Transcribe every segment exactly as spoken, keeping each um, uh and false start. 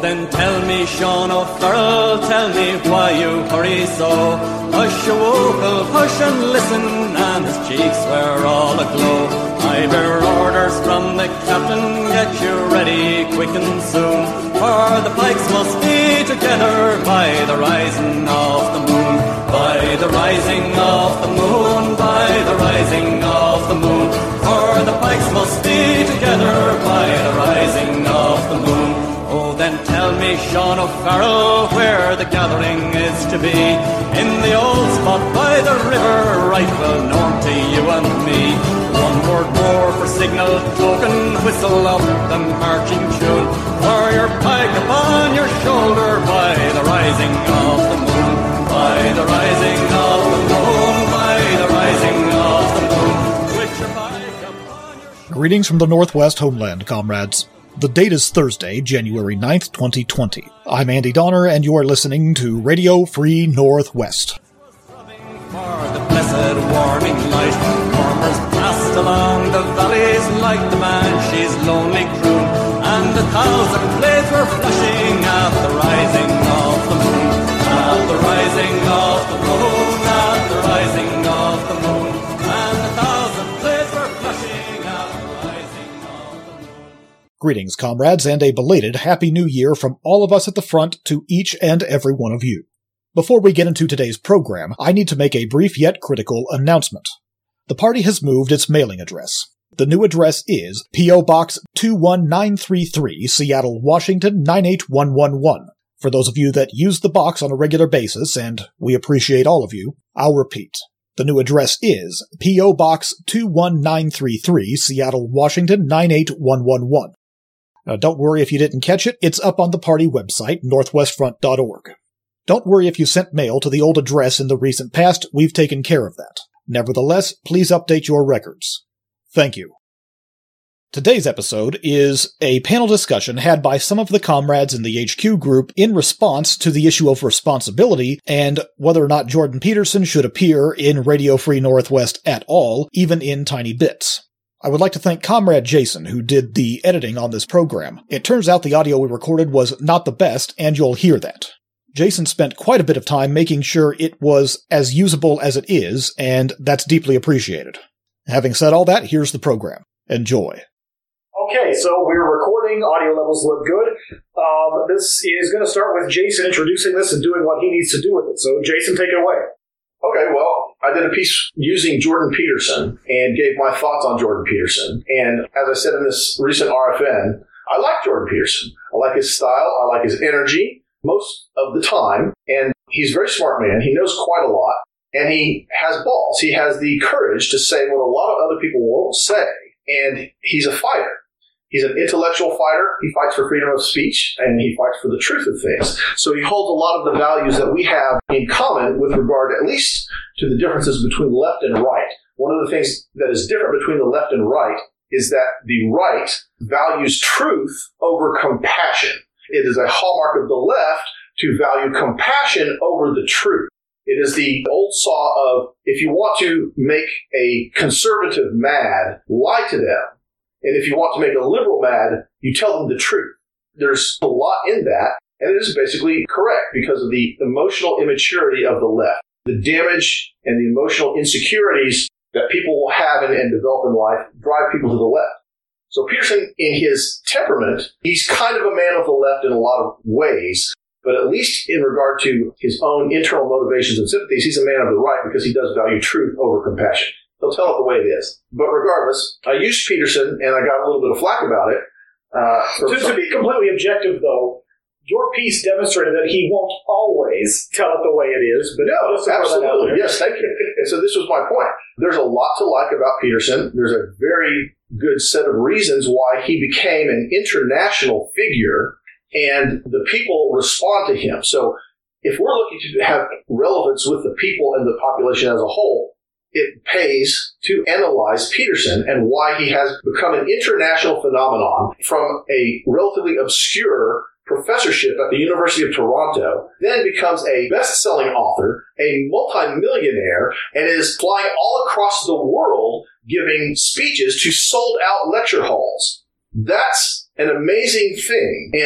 then tell me, Sean O'Farrell, tell me why you hurry so. Hush, you wokel, hush and listen, and his cheeks were all aglow. I bear orders from the captain, get you ready quick and soon, for the pikes must be together by the rising of the moon. By the rising of the moon, by the rising of the moon, for the pikes must be together by the rising of the moon. Oh, then tell me, Sean O'Farrell, where the gathering is to be. In the old spot by the river, right well known to you and me. One word more for signal token, whistle up the marching tune, for your pike upon your shoulder by the rising of the moon. By the rising of the moon, by the rising of the moon, with your pike upon your shoulder. Greetings from the Northwest homeland, comrades. The date is Thursday, January ninth, twenty twenty. I'm Andy Donner, and you're listening to Radio Free Northwest. For the blessed warming light, farmers passed along the valleys like the Banshee's lonely croon, and a thousand blades were flashing at the rising of the moon, at the rising of the moon, at the rising of the moon, and a thousand blades were flashing at the rising of the moon. Greetings, comrades, and a belated Happy New Year from all of us at the front to each and every one of you. Before we get into today's program, I need to make a brief yet critical announcement. The party has moved its mailing address. The new address is P O. Box two one nine three three, Seattle, Washington nine eight one one one. For those of you that use the box on a regular basis, and we appreciate all of you, I'll repeat. The new address is P O. Box two one nine three three, Seattle, Washington nine eight one one one. Now, don't worry if you didn't catch it, it's up on the party website, northwest front dot org. Don't worry if you sent mail to the old address in the recent past, we've taken care of that. Nevertheless, please update your records. Thank you. Today's episode is a panel discussion had by some of the comrades in the H Q group in response to the issue of responsibility and whether or not Jordan Peterson should appear in Radio Free Northwest at all, even in tiny bits. I would like to thank Comrade Jason, who did the editing on this program. It turns out the audio we recorded was not the best, and you'll hear that. Jason spent quite a bit of time making sure it was as usable as it is, and that's deeply appreciated. Having said all that, here's the program. Enjoy. Okay, so we're recording. Audio levels look good. Um, this is going to start with Jason introducing this and doing what he needs to do with it. So, Jason, take it away. Okay, well, I did a piece using Jordan Peterson and gave my thoughts on Jordan Peterson. And as I said in this recent R F N, I like Jordan Peterson. I like his style. I like his energy most of the time. And he's a very smart man. He knows quite a lot. And he has balls. He has the courage to say what a lot of other people won't say. And he's a fighter. He's an intellectual fighter. He fights for freedom of speech, and he fights for the truth of things. So he holds a lot of the values that we have in common with regard, at least, to the differences between left and right. One of the things that is different between the left and right is that the right values truth over compassion. It is a hallmark of the left to value compassion over the truth. It is the old saw of, if you want to make a conservative mad, lie to them. And if you want to make a liberal mad, you tell them the truth. There's a lot in that, and it is basically correct because of the emotional immaturity of the left. The damage and the emotional insecurities that people will have and, and develop in life drive people to the left. So Peterson, in his temperament, he's kind of a man of the left in a lot of ways, but at least in regard to his own internal motivations and sympathies, he's a man of the right because he does value truth over compassion. He'll tell it the way it is. But regardless, I used Peterson, and I got a little bit of flack about it. Uh, to, to be completely objective, though, your piece demonstrated that he won't always tell it the way it is. But no, absolutely. Yes, thank you. And so this was my point. There's a lot to like about Peterson. There's a very good set of reasons why he became an international figure, and the people respond to him. So if we're looking to have relevance with the people and the population as a whole, it pays to analyze Peterson and why he has become an international phenomenon from a relatively obscure professorship at the University of Toronto, then becomes a best-selling author, a multimillionaire, and is flying all across the world giving speeches to sold-out lecture halls. That's an amazing thing. And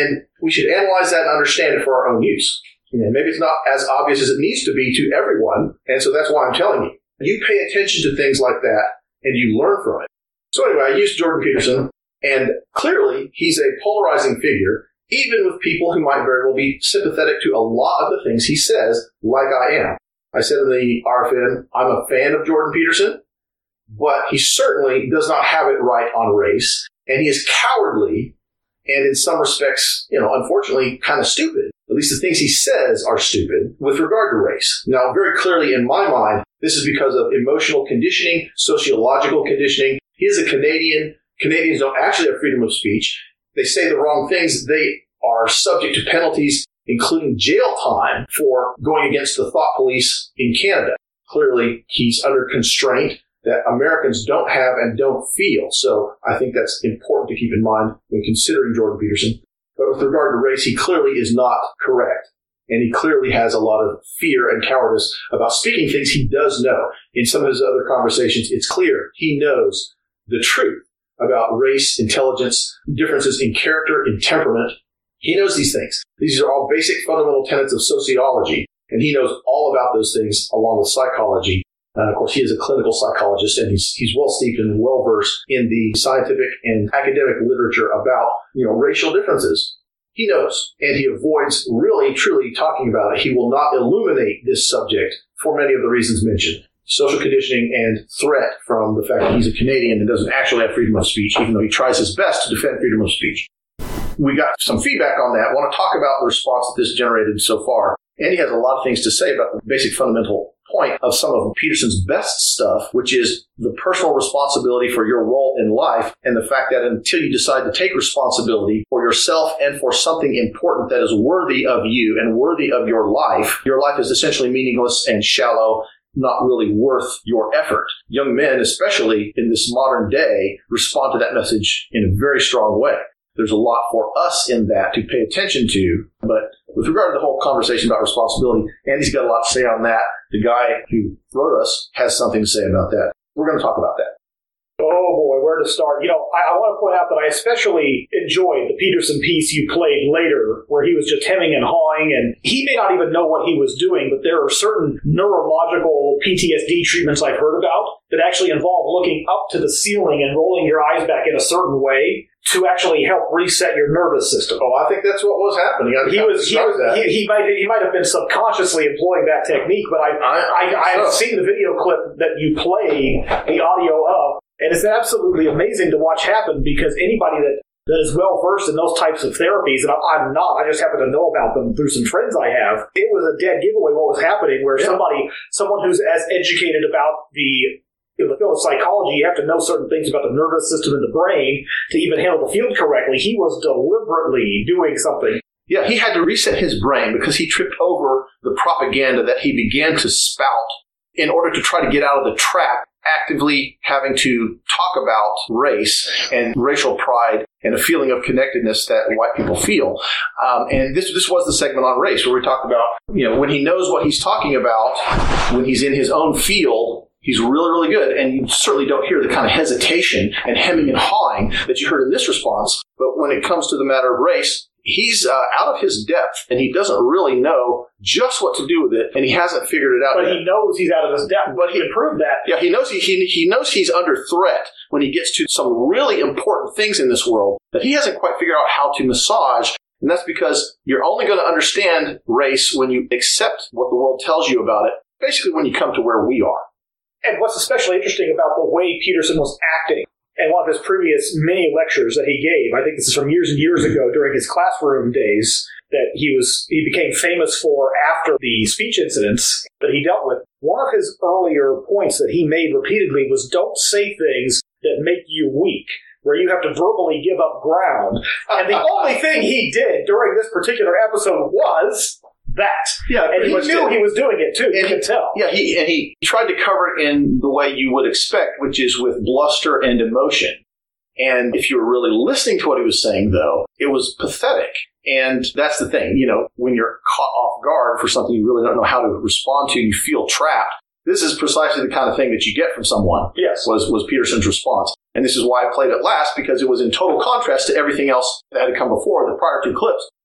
we should analyze that and understand it for our own use. You know, maybe it's not as obvious as it needs to be to everyone, and so that's why I'm telling you. You pay attention to things like that, and you learn from it. So anyway, I used Jordan Peterson, and clearly he's a polarizing figure, even with people who might very well be sympathetic to a lot of the things he says, like I am. I said in the R F N, I'm a fan of Jordan Peterson, but he certainly does not have it right on race, and he is cowardly, and in some respects, you know, unfortunately, kind of stupid. At least the things he says are stupid with regard to race. Now, very clearly in my mind, this is because of emotional conditioning, sociological conditioning. He is a Canadian. Canadians don't actually have freedom of speech. They say the wrong things. They are subject to penalties, including jail time, for going against the thought police in Canada. Clearly, he's under constraint that Americans don't have and don't feel. So I think that's important to keep in mind when considering Jordan Peterson. But with regard to race, he clearly is not correct. And he clearly has a lot of fear and cowardice about speaking things he does know. In some of his other conversations, it's clear he knows the truth about race, intelligence, differences in character, in temperament. He knows these things. These are all basic fundamental tenets of sociology. And he knows all about those things along with psychology. And of course, he is a clinical psychologist, and he's he's well steeped and well versed in the scientific and academic literature about, you know, racial differences. He knows, and he avoids really, truly talking about it. He will not illuminate this subject for many of the reasons mentioned. Social conditioning and threat from the fact that he's a Canadian and doesn't actually have freedom of speech, even though he tries his best to defend freedom of speech. We got some feedback on that. I want to talk about the response that this generated so far. And he has a lot of things to say about the basic fundamental point of some of Peterson's best stuff, which is the personal responsibility for your role in life, and the fact that until you decide to take responsibility for yourself and for something important that is worthy of you and worthy of your life, your life is essentially meaningless and shallow, not really worth your effort. Young men, especially in this modern day, respond to that message in a very strong way. There's a lot for us in that to pay attention to, but with regard to the whole conversation about responsibility, Andy's got a lot to say on that. The guy who wrote us has something to say about that. We're going to talk about that. Oh boy, where to start? You know, I, I want to point out that I especially enjoyed the Peterson piece you played later, where he was just hemming and hawing, and he may not even know what he was doing, but there are certain neurological P T S D treatments I've heard about that actually involve looking up to the ceiling and rolling your eyes back in a certain way to actually help reset your nervous system. Oh, I think that's what was happening. I he was, he, was he, he might he might have been subconsciously employing that technique, but I I, I, I have so. seen the video clip that you played the audio of, and it's absolutely amazing to watch happen, because anybody that, that is well versed in those types of therapies, and I'm, I'm not, I just happen to know about them through some friends I have. It was a dead giveaway what was happening, where yeah. somebody someone who's as educated about the in the field of psychology, you have to know certain things about the nervous system and the brain to even handle the field correctly. He was deliberately doing something. Yeah, he had to reset his brain because he tripped over the propaganda that he began to spout in order to try to get out of the trap, actively having to talk about race and racial pride and a feeling of connectedness that white people feel. Um, and this this was the segment on race where we talked about, you know, when he knows what he's talking about, when he's in his own field, he's really, really good, and you certainly don't hear the kind of hesitation and hemming and hawing that you heard in this response. But when it comes to the matter of race, he's uh, out of his depth, and he doesn't really know just what to do with it, and he hasn't figured it out but yet. But he knows he's out of his depth, but he can prove that. Yeah, he knows he, he he knows he's under threat when he gets to some really important things in this world that he hasn't quite figured out how to massage. And that's because you're only going to understand race when you accept what the world tells you about it, basically when you come to where we are. And what's especially interesting about the way Peterson was acting, and one of his previous many lectures that he gave, I think this is from years and years ago during his classroom days, that he was he became famous for after the speech incidents that he dealt with. One of his earlier points that he made repeatedly was, don't say things that make you weak, where you have to verbally give up ground. And the only thing he did during this particular episode was that. Yeah, and he knew did. he was doing it too. You could tell. Yeah, he and he tried to cover it in the way you would expect, which is with bluster and emotion. And if you were really listening to what he was saying, though, it was pathetic. And that's the thing, you know, when you're caught off guard for something you really don't know how to respond to, you feel trapped. This is precisely the kind of thing that you get from someone. Yes, was was Peterson's response. And this is why I played it last, because it was in total contrast to everything else that had come before. The prior two clips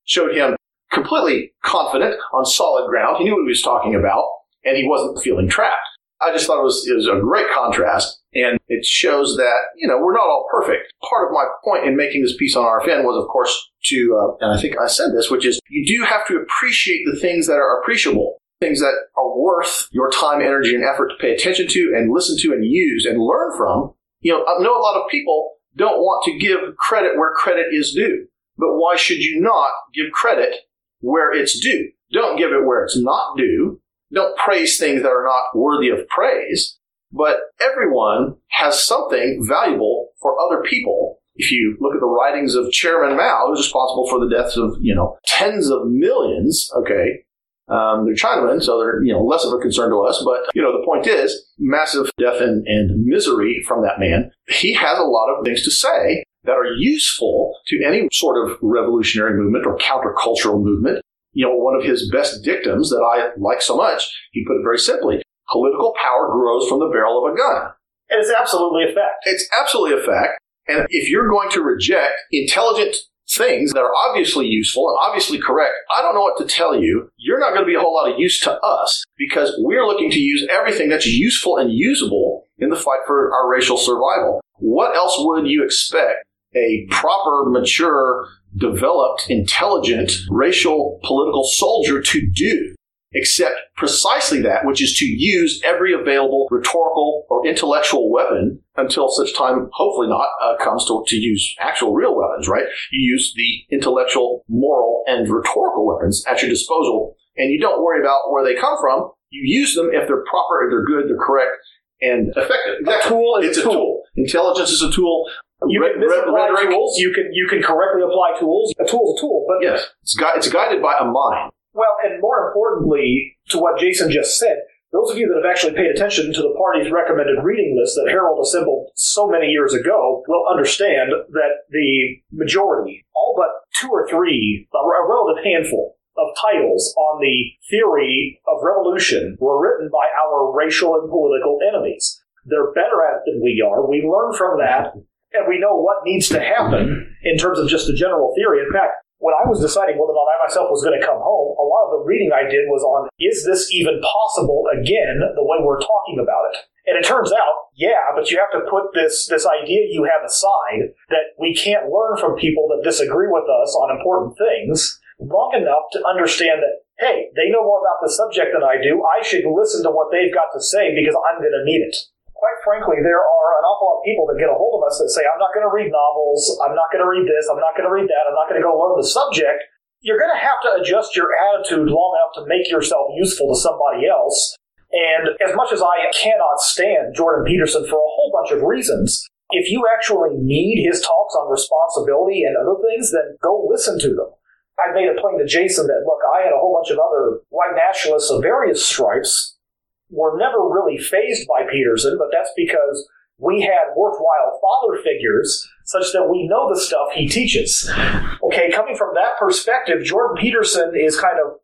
showed him completely confident on solid ground. He knew what he was talking about, and he wasn't feeling trapped. I just thought it was, it was a great contrast, and it shows that, you know, we're not all perfect. Part of my point in making this piece on R F N was, of course, to, uh, and I think I said this, which is you do have to appreciate the things that are appreciable, things that are worth your time, energy, and effort to pay attention to and listen to and use and learn from. You know, I know a lot of people don't want to give credit where credit is due, but why should you not give credit where it's due? Don't give it where it's not due. Don't praise things that are not worthy of praise. But everyone has something valuable for other people. If you look at the writings of Chairman Mao, who's responsible for the deaths of, you know, tens of millions, okay, um, they're Chinamen, so they're, you know, less of a concern to us. But, you know, the point is, massive death and, and misery from that man. He has a lot of things to say that are useful to any sort of revolutionary movement or countercultural movement. You know, one of his best dictums that I like so much, he put it very simply, political power grows from the barrel of a gun. And it's absolutely a fact. It's absolutely a fact. And if you're going to reject intelligent things that are obviously useful and obviously correct, I don't know what to tell you. You're not going to be a whole lot of use to us because we're looking to use everything that's useful and usable in the fight for our racial survival. What else would you expect a proper, mature, developed, intelligent, racial, political soldier to do, except precisely that, which is to use every available rhetorical or intellectual weapon until such time, hopefully not, uh, comes to, to use actual real weapons, right? You use the intellectual, moral, and rhetorical weapons at your disposal, and you don't worry about where they come from. You use them if they're proper, if they're good, they're correct, and effective. A tool is it's a tool. a tool. Intelligence is a tool. You Red, can misapply rhetoric, tools. You can you can correctly apply tools. A tool is a tool, but yes, it's, gui- it's guided by a mind. Well, and more importantly, to what Jason just said, those of you that have actually paid attention to the party's recommended reading list that Harold assembled so many years ago will understand that the majority, all but two or three, a relative handful of titles on the theory of revolution were written by our racial and political enemies. They're better at it than we are. We learn from that, and we know what needs to happen in terms of just the general theory. In fact, when I was deciding whether or not I myself was going to come home, a lot of the reading I did was on, is this even possible again, the way we're talking about it? And it turns out, yeah, but you have to put this, this idea you have aside that we can't learn from people that disagree with us on important things long enough to understand that, hey, they know more about the subject than I do. I should listen to what they've got to say because I'm going to need it. Quite frankly, there are an awful lot of people that get a hold of us that say, I'm not going to read novels, I'm not going to read this, I'm not going to read that, I'm not going to go learn the subject. You're going to have to adjust your attitude long enough to make yourself useful to somebody else. And as much as I cannot stand Jordan Peterson for a whole bunch of reasons, if you actually need his talks on responsibility and other things, then go listen to them. I made it plain to Jason that, look, I had a whole bunch of other white nationalists of various stripes were never really fazed by Peterson, but that's because we had worthwhile father figures such that we know the stuff he teaches. Okay, coming from that perspective, Jordan Peterson is kind of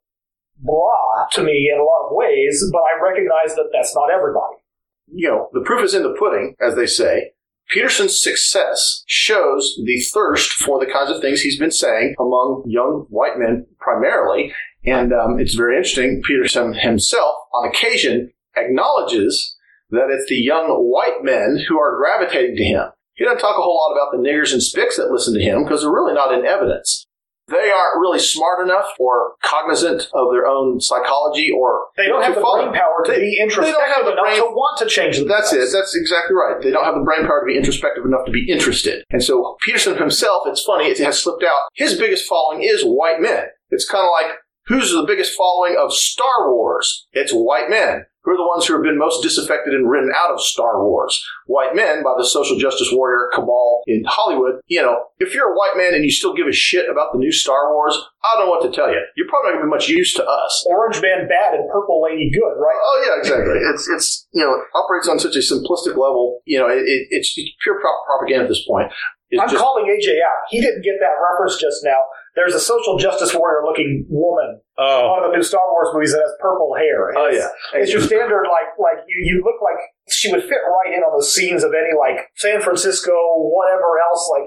blah to me in a lot of ways, but I recognize that that's not everybody. You know, the proof is in the pudding, as they say. Peterson's success shows the thirst for the kinds of things he's been saying among young white men primarily. And um, it's very interesting. Peterson himself, on occasion, acknowledges that it's the young white men who are gravitating to him. He doesn't talk a whole lot about the niggers and spics that listen to him because they're really not in evidence. They aren't really smart enough or cognizant of their own psychology, or they don't have the brain power to be introspective enough to want to change themselves. That's it. That's exactly right. They don't have the brain power to be introspective enough to be interested. And so Peterson himself, it's funny, it has slipped out. His biggest following is white men. It's kind of like, who's the biggest following of Star Wars? It's white men. Who are the ones who have been most disaffected and written out of Star Wars? White men by the social justice warrior cabal in Hollywood. You know, if you're a white man and you still give a shit about the new Star Wars, I don't know what to tell you. You're probably not going to be much use to us. Orange man bad and purple lady good, right? Oh, yeah, exactly. It's, it's you know, it operates on such a simplistic level. You know, it, it, it's pure propaganda at this point. It's I'm just, calling A J out. He didn't get that reference just now. There's a social justice warrior-looking woman oh. in one of the new Star Wars movies that has purple hair. Oh, yeah. It's your standard, like, like you, you look like she would fit right in on the scenes of any, like, San Francisco, whatever else, like,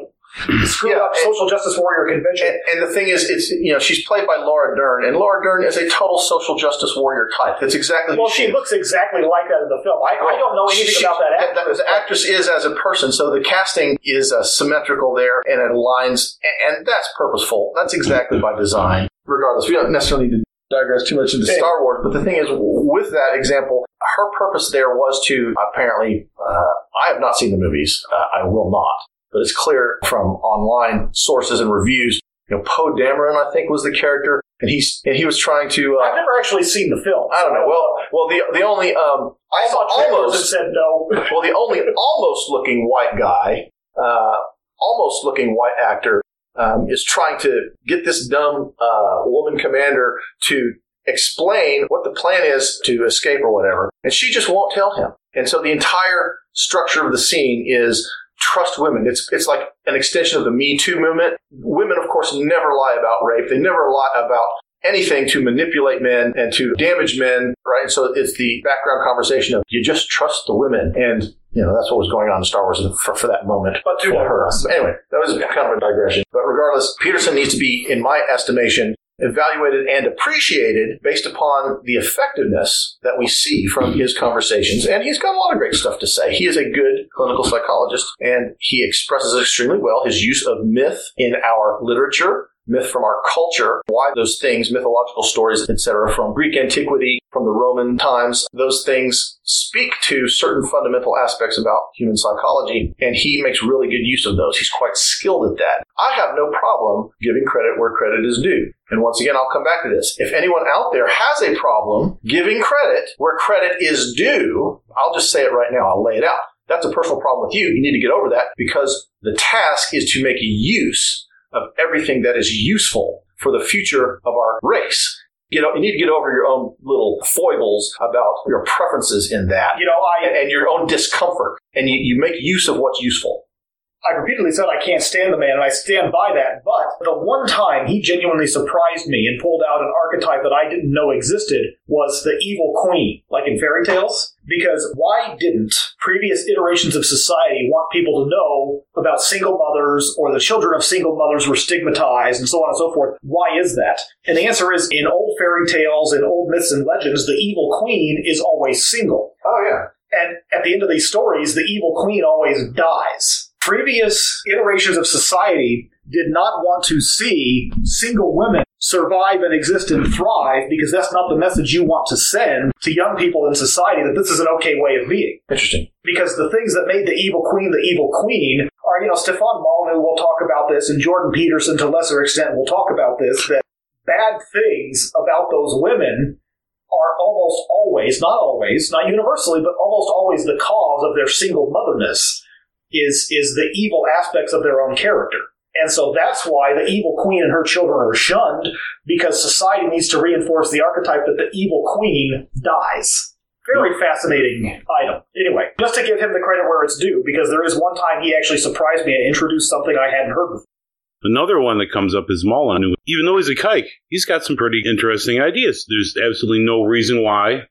screwed Yeah, up and- social justice warrior convention. And, and the thing is, it's you know she's played by Laura Dern, and Laura Dern is a total social justice warrior type. That's exactly well, who she is. looks exactly like that in the film. I, I don't know anything She- about that that, actress. that actress is as a person, so the casting is uh, symmetrical there, and it aligns, and, and that's purposeful. That's exactly by design. Regardless, we don't necessarily need to digress too much into Star Wars, but the thing is, with that example, her purpose there was to apparently, uh, I have not seen the movies, uh, I will not, but it's clear from online sources and reviews, you know, Poe Dameron, I think, was the character, and he's and he was trying to. Uh, I've never actually seen the film. I don't know. Well, well, the the only um, I saw trailers and almost said no. well, the only almost looking white guy, uh, almost looking white actor, um, is trying to get this dumb uh, woman commander to explain what the plan is to escape or whatever, and she just won't tell him. And so the entire structure of the scene is trust women. It's it's like an extension of the Me Too movement. Women, of course, never lie about rape. They never lie about anything to manipulate men and to damage men, right? So it's the background conversation of you just trust the women. And, you know, that's what was going on in Star Wars for, for that moment. But to for her. So anyway, that was kind of a digression. But regardless, Peterson needs to be, in my estimation, evaluated and appreciated based upon the effectiveness that we see from his conversations. And he's got a lot of great stuff to say. He is a good clinical psychologist, and he expresses extremely well his use of myth in our literature, myth from our culture, why those things, mythological stories, et cetera, from Greek antiquity, from the Roman times, those things speak to certain fundamental aspects about human psychology, and he makes really good use of those. He's quite skilled at that. I have no problem giving credit where credit is due. And once again, I'll come back to this. If anyone out there has a problem giving credit where credit is due, I'll just say it right now. I'll lay it out. That's a personal problem with you. You need to get over that, because the task is to make use of everything that is useful for the future of our race. You know, you need to get over your own little foibles about your preferences in that, You know, I and, and your own discomfort, and you, you make use of what's useful. I've repeatedly said I can't stand the man, and I stand by that. But the one time he genuinely surprised me and pulled out an archetype that I didn't know existed was the evil queen, like in fairy tales. Because why didn't previous iterations of society want people to know about single mothers, or the children of single mothers were stigmatized, and so on and so forth? Why is that? And the answer is, in old fairy tales and old myths and legends, the evil queen is always single. Oh, yeah. And at the end of these stories, the evil queen always dies. Previous iterations of society did not want to see single women survive and exist and thrive, because that's not the message you want to send to young people in society, that this is an okay way of being. Interesting. Because the things that made the evil queen the evil queen are, you know, Stefan Molyneux will talk about this, and Jordan Peterson to a lesser extent will talk about this, that bad things about those women are almost always, not always, not universally, but almost always the cause of their single motherness is, is the evil aspects of their own character. And so that's why the evil queen and her children are shunned, because society needs to reinforce the archetype that the evil queen dies. Very fascinating item. Anyway, just to give him the credit where it's due, because there is one time he actually surprised me and introduced something I hadn't heard before. Another one that comes up is Molyneux. Even though he's a kike, he's got some pretty interesting ideas. There's absolutely no reason why.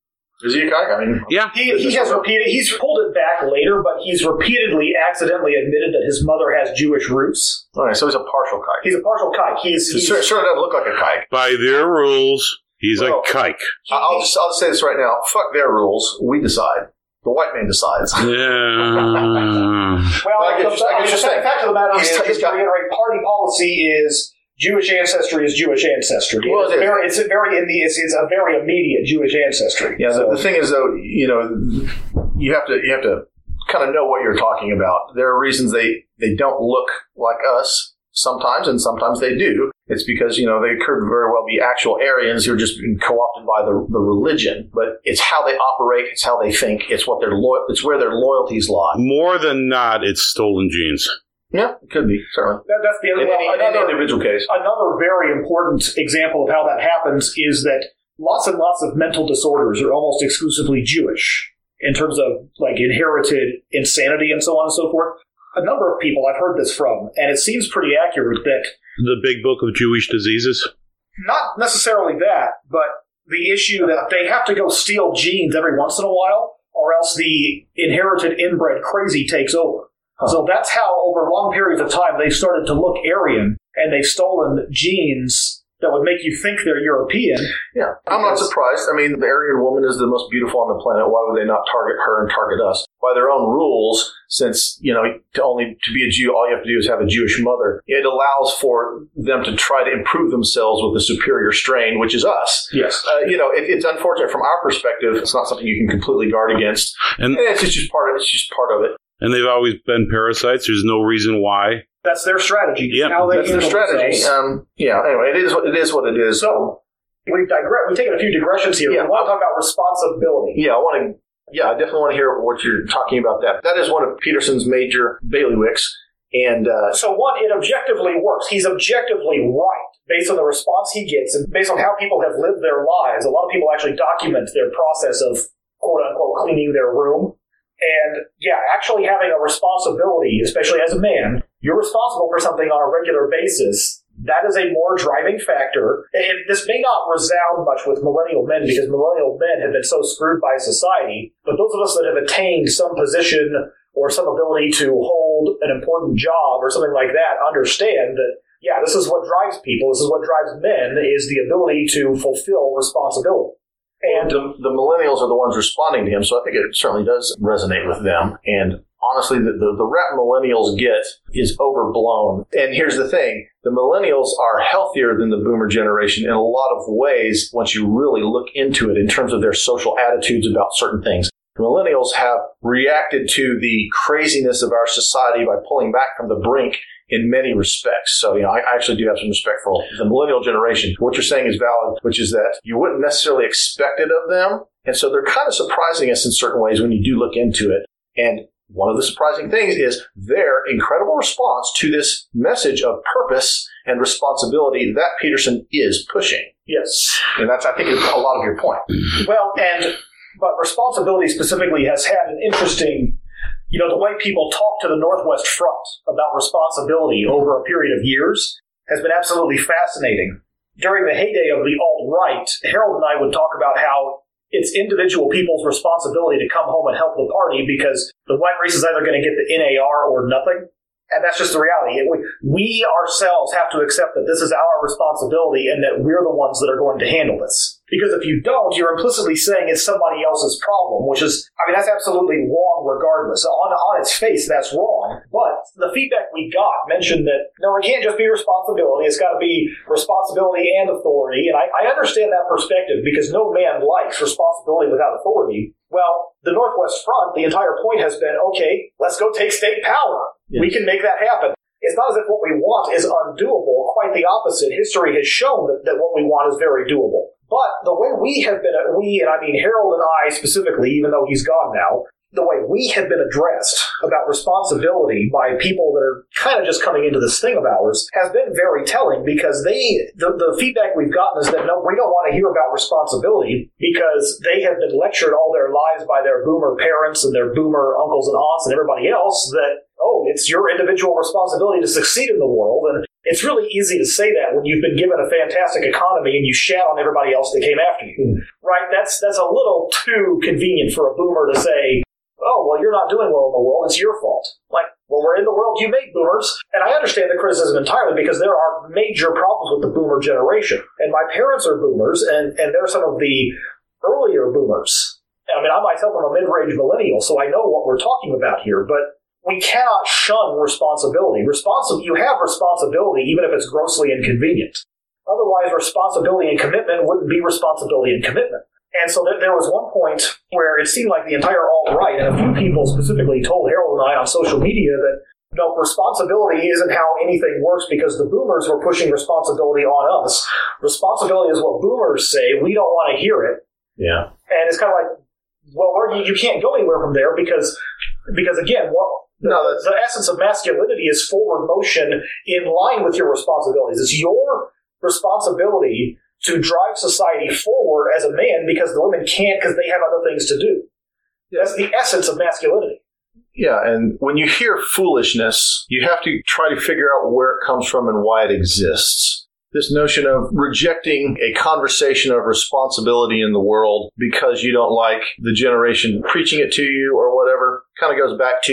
Is he a kike? I mean, Yeah. He, he has repeated, he's pulled it back later, but he's repeatedly accidentally admitted that his mother has Jewish roots. all right, so he's a partial kike. He's a partial kike. He's, He he's sure, sure doesn't look like a kike. By their rules, he's Well, a kike. I'll just I'll just say this right now. Fuck their rules. We decide. The white man decides. Yeah. Well, I get the, you- I I mean, get you the saying. fact of the matter He's- is, he's just got- to reiterate, party policy is Jewish ancestry is Jewish ancestry. Well, it's, it is. very, it's a very in the it's, it's a very immediate Jewish ancestry. Yeah, So- the, the thing is, though, you know, you have to you have to kind of know what you're talking about. There are reasons they, they don't look like us sometimes, and sometimes they do. It's because, you know, they could very well be actual Aryans who are just being co-opted by the, the religion. But it's how they operate, it's how they think, it's what their lo- it's where their loyalties lie. More than not, it's stolen genes. Yeah, it could be, certainly. that, that's the other In well, any, in any another, individual case. another very important example of how that happens is that lots and lots of mental disorders are almost exclusively Jewish in terms of like inherited insanity and so on and so forth. A number of people I've heard this from, and it seems pretty accurate, that The big book of Jewish diseases. not necessarily that, but the issue that they have to go steal genes every once in a while, or else the inherited inbred crazy takes over. Huh. So that's how, over long periods of time, they've started to look Aryan, and they've stolen genes that would make you think they're European. Yeah, I'm not surprised. I mean, the Aryan woman is the most beautiful on the planet. Why would they not target her and target us? By their own rules, since, you know, to only to be a Jew, all you have to do is have a Jewish mother. It allows for them to try to improve themselves with a superior strain, which is us. Yes. Uh, you know, it, it's unfortunate from our perspective. It's not something you can completely guard against. And, and it's just part of it. It's just part of it. And they've always been parasites. There's no reason why. That's their strategy. Yeah, how they that's their strategy. Um, yeah. Anyway, it is what it is. What it is. So we've digress. We've taken a few digressions here. Yeah. We want to talk about responsibility. Yeah, I want to. Yeah, I definitely want to hear what you're talking about. That that is one of Peterson's major bailiwicks. And uh, so, one, it objectively works. He's objectively right based on the response he gets and based on how people have lived their lives. A lot of people actually document their process of quote unquote cleaning their room. And yeah, actually having a responsibility, especially as a man, you're responsible for something on a regular basis. That is a more driving factor. And this may not resound much with millennial men because millennial men have been so screwed by society. But those of us that have attained some position or some ability to hold an important job or something like that understand that, yeah, this is what drives people. This is what drives men, is the ability to fulfill responsibility. And the, the millennials are the ones responding to him, so I think it certainly does resonate with them. And honestly, the, the, the rap millennials get is overblown. And here's the thing. The millennials are healthier than the boomer generation in a lot of ways once you really look into it in terms of their social attitudes about certain things. Millennials have reacted to the craziness of our society by pulling back from the brink in many respects. So, you know, I actually do have some respect for the millennial generation. What you're saying is valid, which is that you wouldn't necessarily expect it of them. And so they're kind of surprising us in certain ways when you do look into it. And one of the surprising things is their incredible response to this message of purpose and responsibility that Peterson is pushing. Yes. And that's, I think, a lot of your point. Well, and, but responsibility specifically has had an interesting, you know, the way people talk to the Northwest Front about responsibility over a period of years has been absolutely fascinating. During the heyday of the alt-right, Harold and I would talk about how it's individual people's responsibility to come home and help the party because the white race is either going to get the N A R or nothing. And that's just the reality. We, we ourselves have to accept that this is our responsibility and that we're the ones that are going to handle this. Because if you don't, you're implicitly saying it's somebody else's problem, which is, I mean, that's absolutely wrong regardless. On, on its face, that's wrong. But the feedback we got mentioned that, no, it can't just be responsibility. It's got to be responsibility and authority. And I, I understand that perspective because no man likes responsibility without authority. Well, the Northwest Front, the entire point has been, okay, let's go take state power. Yes. We can make that happen. It's not as if what we want is undoable. Quite the opposite. History has shown that, that what we want is very doable. But the way we have been, we, and I mean Harold and I specifically, even though he's gone now, the way we have been addressed about responsibility by people that are kind of just coming into this thing of ours has been very telling because they, the, the feedback we've gotten is that no, we don't want to hear about responsibility because they have been lectured all their lives by their boomer parents and their boomer uncles and aunts and everybody else that, oh, it's your individual responsibility to succeed in the world. And it's really easy to say that when you've been given a fantastic economy and you shat on everybody else that came after you, mm. right? That's, that's a little too convenient for a boomer to say, oh, well, you're not doing well in the world. It's your fault. Like, well, we're in the world you made, boomers. And I understand the criticism entirely because there are major problems with the boomer generation. And my parents are boomers, and, and they're some of the earlier boomers. I mean, I myself am a mid-range millennial, so I know what we're talking about here. But we cannot shun responsibility. Responsi- you have responsibility even if it's grossly inconvenient. Otherwise, responsibility and commitment wouldn't be responsibility and commitment. And so there, there was one point where it seemed like the entire alt-right, and a few people specifically told Harold and I on social media that, no, responsibility isn't how anything works because the boomers were pushing responsibility on us. Responsibility is what boomers say. We don't want to hear it. Yeah. And it's kind of like, well, you, you can't go anywhere from there because, because again, well, the, no, the essence of masculinity is forward motion in line with your responsibilities. It's your responsibility to drive society forward as a man because the women can't because they have other things to do. Yeah. That's the essence of masculinity. Yeah, and when you hear foolishness, you have to try to figure out where it comes from and why it exists. This notion of rejecting a conversation of responsibility in the world because you don't like the generation preaching it to you or whatever kind of goes back to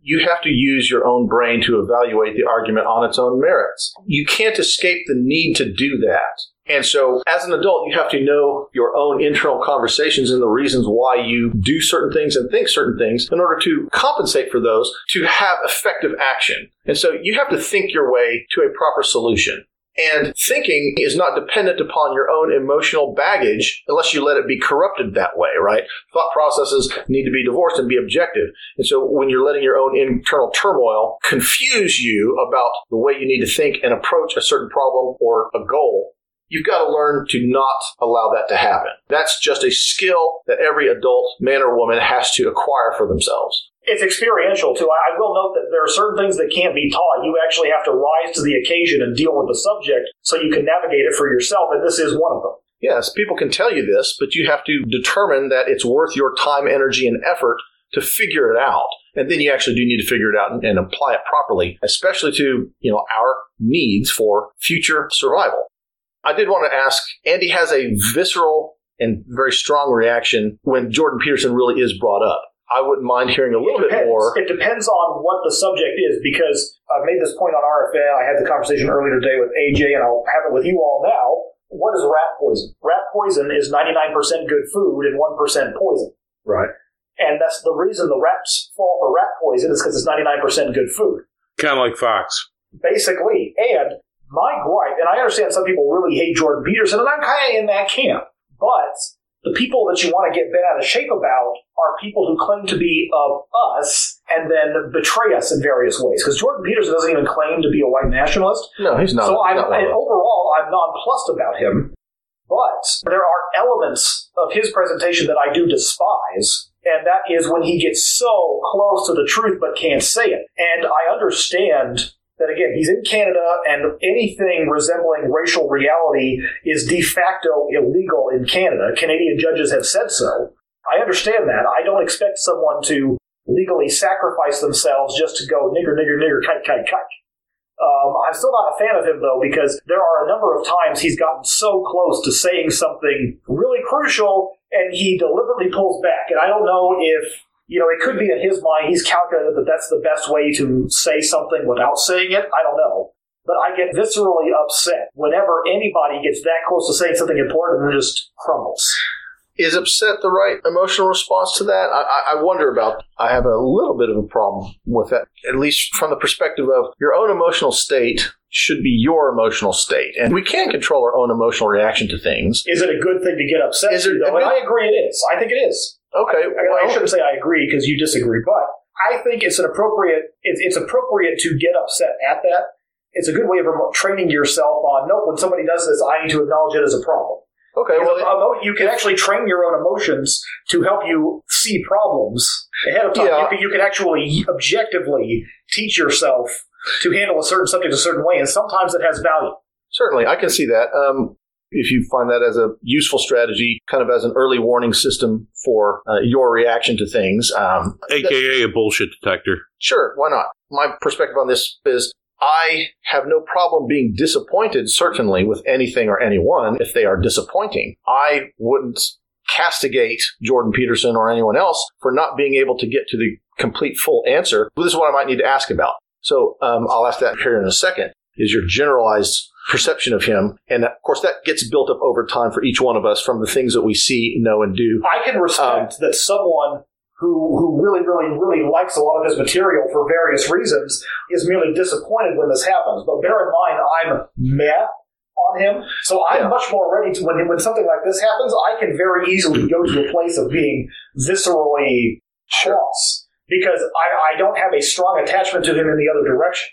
you have to use your own brain to evaluate the argument on its own merits. You can't escape the need to do that. And so as an adult, you have to know your own internal conversations and the reasons why you do certain things and think certain things in order to compensate for those to have effective action. And so you have to think your way to a proper solution. And thinking is not dependent upon your own emotional baggage unless you let it be corrupted that way, right? Thought processes need to be divorced and be objective. And so when you're letting your own internal turmoil confuse you about the way you need to think and approach a certain problem or a goal, you've got to learn to not allow that to happen. That's just a skill that every adult man or woman has to acquire for themselves. It's experiential, too. I will note that there are certain things that can't be taught. You actually have to rise to the occasion and deal with the subject so you can navigate it for yourself, and this is one of them. Yes, people can tell you this, but you have to determine that it's worth your time, energy, and effort to figure it out. And then you actually do need to figure it out and, and apply it properly, especially to, you know, our needs for future survival. I did want to ask, Andy has a visceral and very strong reaction when Jordan Peterson really is brought up. I wouldn't mind hearing a little bit more. It depends on what the subject is, because I made this point on R F N. I had the conversation earlier today with A J, and I'll have it with you all now. What is rat poison? Rat poison is ninety-nine percent good food and one percent poison. Right. And that's the reason the rats fall for rat poison is because it's ninety-nine percent good food. Kind of like Fox. Basically. And my gripe, and I understand some people really hate Jordan Peterson, and I'm kind of in that camp, but the people that you want to get bent out of shape about are people who claim to be of us and then betray us in various ways. Because Jordan Peterson doesn't even claim to be a white nationalist. No, he's not. So I'm, not and overall, I'm nonplussed about him. But there are elements of his presentation that I do despise, and that is when he gets so close to the truth but can't say it. And I understand that, again, he's in Canada, and anything resembling racial reality is de facto illegal in Canada. Canadian judges have said so. I understand that. I don't expect someone to legally sacrifice themselves just to go nigger, nigger, nigger, kike, kike, kike. Um, I'm still not a fan of him, though, because there are a number of times he's gotten so close to saying something really crucial, and he deliberately pulls back. And I don't know if... You know, it could be in his mind, he's calculated that that's the best way to say something without saying it. I don't know. But I get viscerally upset whenever anybody gets that close to saying something important and then just crumbles. Is upset the right emotional response to that? I, I wonder about, I have a little bit of a problem with that, at least from the perspective of your own emotional state should be your emotional state. And we can control our own emotional reaction to things. Is it a good thing to get upset is it, though? And I agree it is. I think it is. Okay. Well, I shouldn't say I agree because you disagree, but I think it's an appropriate, it's, it's appropriate to get upset at that. It's a good way of training yourself on, nope, when somebody does this, I need to acknowledge it as a problem. Okay, well, it, you can actually train your own emotions to help you see problems ahead of time. Yeah. You, can, you can actually objectively teach yourself to handle a certain subject a certain way, and sometimes it has value. Certainly, I can see that. Um, if you find that as a useful strategy, kind of as an early warning system for uh, your reaction to things. Um, A K A a bullshit detector. Sure, why not? My perspective on this is I have no problem being disappointed, certainly, with anything or anyone if they are disappointing. I wouldn't castigate Jordan Peterson or anyone else for not being able to get to the complete full answer. This is what I might need to ask about. So um, I'll ask that here in a second, is your generalized perception of him. And, of course, that gets built up over time for each one of us from the things that we see, know, and do. I can respect um, that someone who who really, really, really likes a lot of his material for various reasons is merely disappointed when this happens. But bear in mind, I'm mad on him. So I'm yeah. much more ready to, when, when something like this happens, I can very easily go to a place of being viscerally cross because I, I don't have a strong attachment to him in the other direction.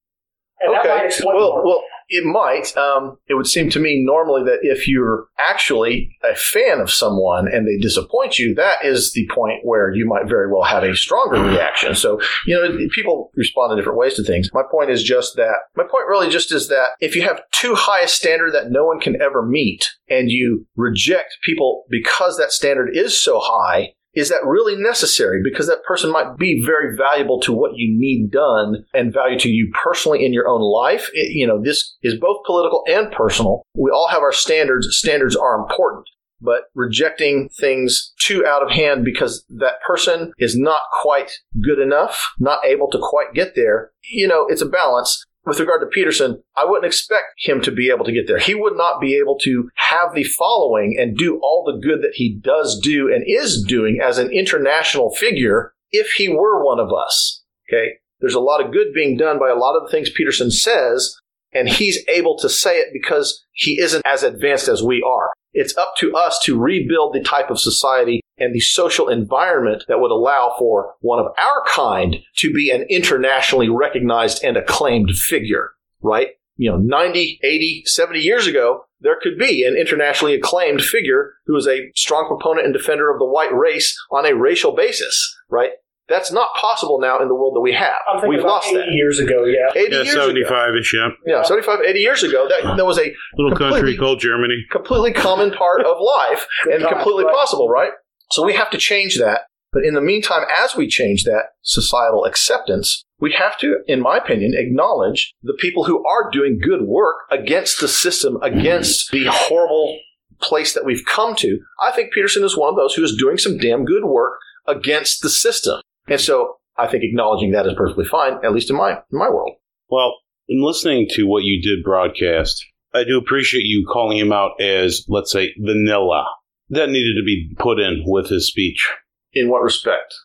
And okay. that might explain well, more. well, it might. Um, it would seem to me normally that if you're actually a fan of someone and they disappoint you, that is the point where you might very well have a stronger reaction. So, you know, people respond in different ways to things. My point is just that, my point really just is that if you have too high a standard that no one can ever meet and you reject people because that standard is so high, is that really necessary? Because that person might be very valuable to what you need done and value to you personally in your own life. It, you know, this is both political and personal. We all have our standards. Standards are important. but rejecting things too out of hand because that person is not quite good enough, not able to quite get there. You know, it's a balance. With regard to Peterson, I wouldn't expect him to be able to get there. He would not be able to have the following and do all the good that he does do and is doing as an international figure if he were one of us. Okay? There's a lot of good being done by a lot of the things Peterson says, and he's able to say it because he isn't as advanced as we are. It's up to us to rebuild the type of society and the social environment that would allow for one of our kind to be an internationally recognized and acclaimed figure, right? You know, ninety, eighty, seventy years ago, there could be an internationally acclaimed figure who is a strong proponent and defender of the white race on a racial basis, right? That's not possible now in the world that we have. I'm thinking We've about lost eighty that. years ago, yeah. eighty Yeah, years seventy-five-ish, yeah. ago. Yeah, seventy-five, eighty years ago, that, that was a Little country completely- called Germany. completely common part of life and God, completely right. possible, right? So we have to change that. But in the meantime, as we change that societal acceptance, we have to, in my opinion, acknowledge the people who are doing good work against the system, against the horrible place that we've come to. I think Peterson is one of those who is doing some damn good work against the system. And so I think acknowledging that is perfectly fine, at least in my in my world. Well, in listening to what you did broadcast, I do appreciate you calling him out as, let's say, vanilla. That needed to be put in with his speech. In what respect?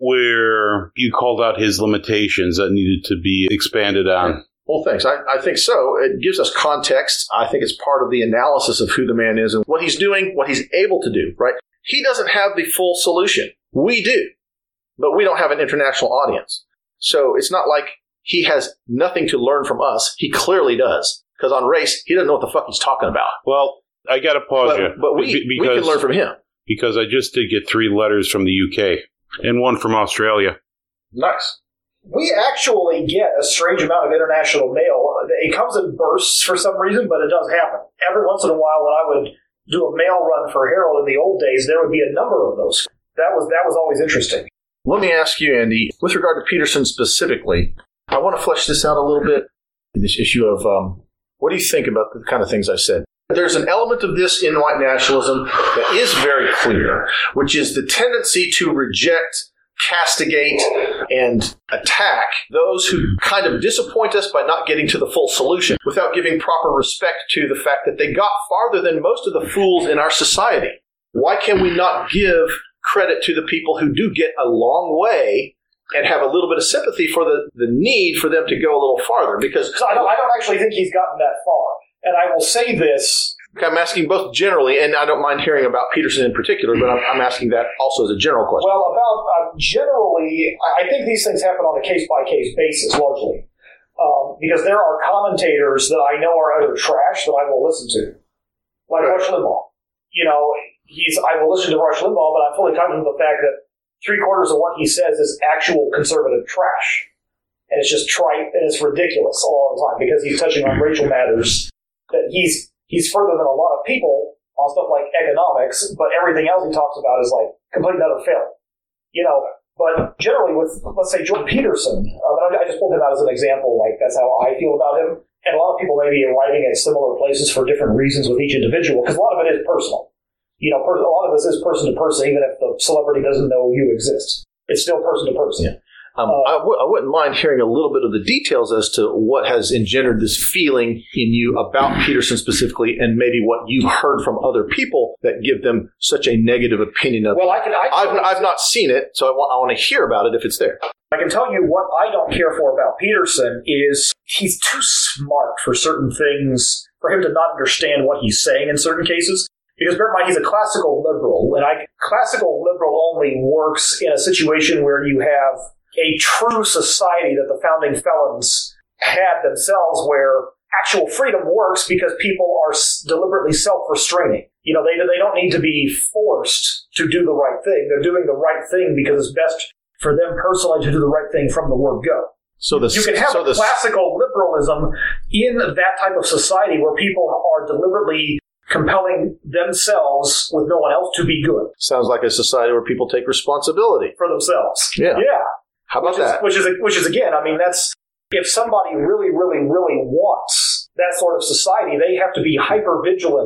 Where you called out his limitations that needed to be expanded on. Well, thanks. I, I think so. It gives us context. I think it's part of the analysis of who the man is and what he's doing, what he's able to do, right? He doesn't have the full solution. We do. But we don't have an international audience. So it's not like he has nothing to learn from us. He clearly does. Because on race, he doesn't know what the fuck he's talking about. Well, I got to pause But, you. but we, be- we can learn from him. Because I just did get three letters from the U K and one from Australia. Nice. We actually get a strange amount of international mail. It comes in bursts for some reason, but it does happen. Every once in a while, when I would do a mail run for Herald in the old days, there would be a number of those. That was that was always interesting. Let me ask you, Andy, with regard to Peterson specifically, I want to flesh this out a little bit. This issue of um, what do you think about the kind of things I said? There's an element of this in white nationalism that is very clear, which is the tendency to reject, castigate, and attack those who kind of disappoint us by not getting to the full solution without giving proper respect to the fact that they got farther than most of the fools in our society. Why can we not give credit to the people who do get a long way and have a little bit of sympathy for the, the need for them to go a little farther? Because So I don't, I don't actually think he's gotten that far. And I will say this. I'm asking both generally, and I don't mind hearing about Peterson in particular, but I'm, I'm asking that also as a general question. Well, about uh, generally, I I think these things happen on a case-by-case basis, largely. Um, because there are commentators that I know are utter trash that I will listen to. Like Right. Rush Limbaugh. You know, he's I will listen to Rush Limbaugh, but I'm fully cognizant of the fact that three-quarters of what he says is actual conservative trash. And it's just trite, and it's ridiculous all the time, because he's touching on racial matters that he's he's further than a lot of people on stuff like economics, but everything else he talks about is like complete and utter failure. You know, but generally with, let's say, Jordan Peterson, uh, I just pulled him out as an example, like that's how I feel about him. And a lot of people may be arriving at similar places for different reasons with each individual, because a lot of it is personal. You know, per- a lot of this is person to person, even if the celebrity doesn't know you exist. It's still person to person. Yeah. Um, uh, I, w- I wouldn't mind hearing a little bit of the details as to what has engendered this feeling in you about Peterson specifically, and maybe what you've heard from other people that give them such a negative opinion of Well, him. I can. I I've, can I've not seen it, so I want, I want to hear about it if it's there. I can tell you what I don't care for about Peterson is he's too smart for certain things, for him to not understand what he's saying in certain cases. Because bear in mind, he's a classical liberal, and I, classical liberal only works in a situation where you have a true society that the founding felons had themselves, where actual freedom works because people are s- deliberately self-restraining. You know, they they don't need to be forced to do the right thing. They're doing the right thing because it's best for them personally to do the right thing from the word go. So the You can have so the, classical liberalism in that type of society where people are deliberately compelling themselves with no one else to be good sounds like a society where people take responsibility. for themselves. Yeah. Yeah. How about which is, that? which is, which is again, I mean, that's, if somebody really, really, really wants that sort of society, they have to be hyper vigilant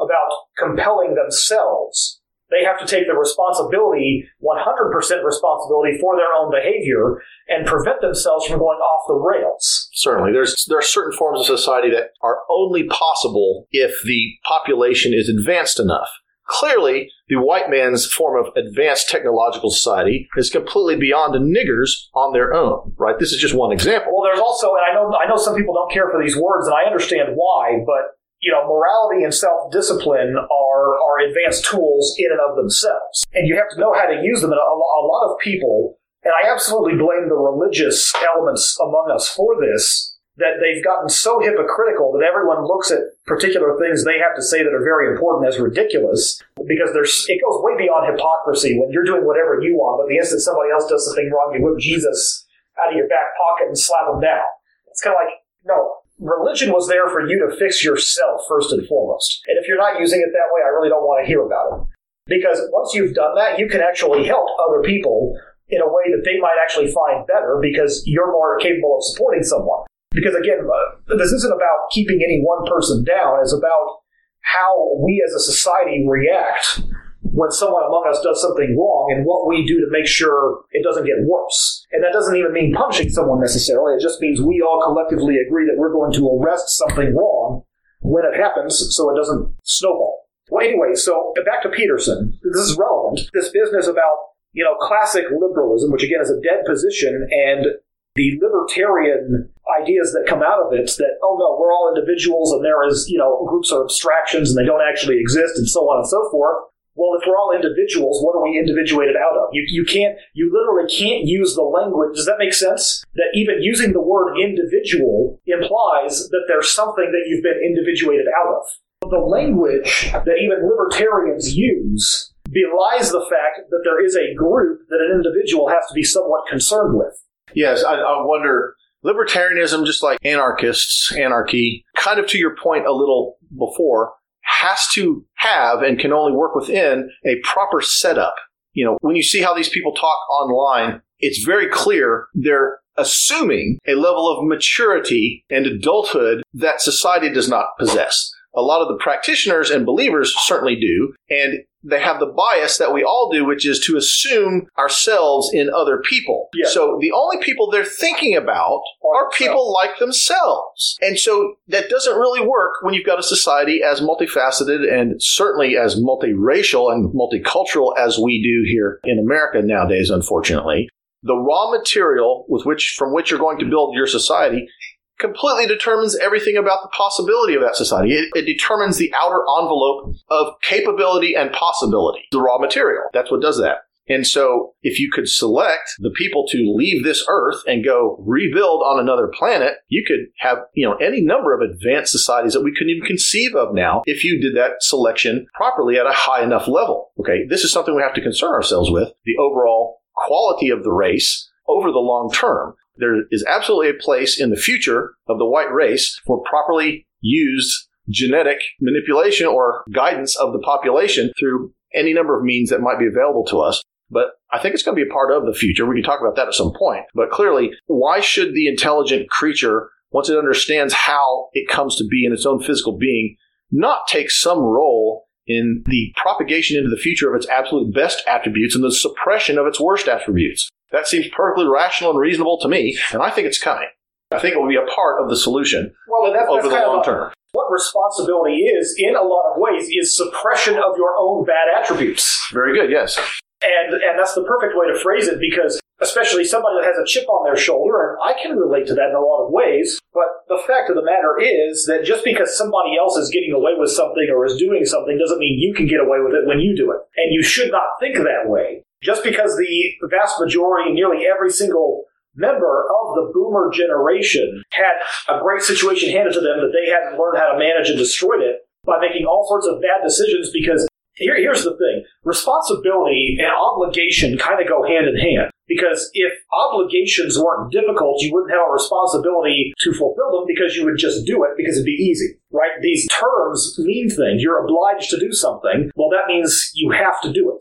about compelling themselves. They have to take the responsibility, one hundred percent responsibility for their own behavior and prevent themselves from going off the rails. Certainly. There's there are certain forms of society that are only possible if the population is advanced enough. Clearly, the white man's form of advanced technological society is completely beyond the niggers on their own, right? This is just one example. Well, there's also, and I know I know some people don't care for these words, and I understand why, but you know, morality and self-discipline are, are advanced tools in and of themselves. And you have to know how to use them. And a, a lot of people, and I absolutely blame the religious elements among us for this, that they've gotten so hypocritical that everyone looks at particular things they have to say that are very important as ridiculous, because there's, it goes way beyond hypocrisy when you're doing whatever you want, but the instant somebody else does something wrong, you whip Jesus out of your back pocket and slap him down. It's kind of like, no. Religion was there for you to fix yourself first and foremost. And if you're not using it that way, I really don't want to hear about it. Because once you've done that, you can actually help other people in a way that they might actually find better because you're more capable of supporting someone. Because again, uh, this isn't about keeping any one person down. It's about how we as a society react when someone among us does something wrong and what we do to make sure it doesn't get worse. And that doesn't even mean punishing someone necessarily. It just means we all collectively agree that we're going to arrest something wrong when it happens so it doesn't snowball. Well, anyway, so back to Peterson. This is relevant. This business about, you know, classic liberalism, which again is a dead position, and the libertarian ideas that come out of it that, oh no, we're all individuals and there is, you know, groups are abstractions and they don't actually exist and so on and so forth. Well, if we're all individuals, what are we individuated out of? You you can't, you literally can't use the language. Does that make sense? That even using the word individual implies that there's something that you've been individuated out of. The language that even libertarians use belies the fact that there is a group that an individual has to be somewhat concerned with. Yes, I, I wonder, libertarianism, just like anarchists, anarchy, kind of to your point a little before, has to have and can only work within a proper setup. You know, when you see how these people talk online, it's very clear they're assuming a level of maturity and adulthood that society does not possess. A lot of the practitioners and believers certainly do, and they have the bias that we all do, which is to assume ourselves in other people. Yeah. So the only people they're thinking about are people like themselves. And so that doesn't really work when you've got a society as multifaceted and certainly as multiracial and multicultural as we do here in America nowadays, unfortunately. The raw material with which from which you're going to build your society completely determines everything about the possibility of that society. It, it determines the outer envelope of capability and possibility, the raw material. That's what does that. And so if you could select the people to leave this earth and go rebuild on another planet, you could have, you know, any number of advanced societies that we couldn't even conceive of now if you did that selection properly at a high enough level. Okay, this is something we have to concern ourselves with, the overall quality of the race over the long term. There is absolutely a place in the future of the white race for properly used genetic manipulation or guidance of the population through any number of means that might be available to us. But I think it's going to be a part of the future. We can talk about that at some point. But clearly, why should the intelligent creature, once it understands how it comes to be in its own physical being, not take some role in the propagation into the future of its absolute best attributes and the suppression of its worst attributes? That seems perfectly rational and reasonable to me, and I think it's coming. I think it will be a part of the solution well, and that's, over that's the long of term. What responsibility is, in a lot of ways, is suppression of your own bad attributes. Very good, yes. And and that's the perfect way to phrase it, because especially somebody that has a chip on their shoulder, and I can relate to that in a lot of ways, but the fact of the matter is that just because somebody else is getting away with something or is doing something doesn't mean you can get away with it when you do it. And you should not think that way. Just because the vast majority, nearly every single member of the boomer generation had a great situation handed to them that they hadn't learned how to manage and destroyed it by making all sorts of bad decisions, because here, here's the thing. Responsibility and obligation kind of go hand in hand. Because if obligations weren't difficult, you wouldn't have a responsibility to fulfill them because you would just do it because it'd be easy, right? These terms mean things. You're obliged to do something. Well, that means you have to do it.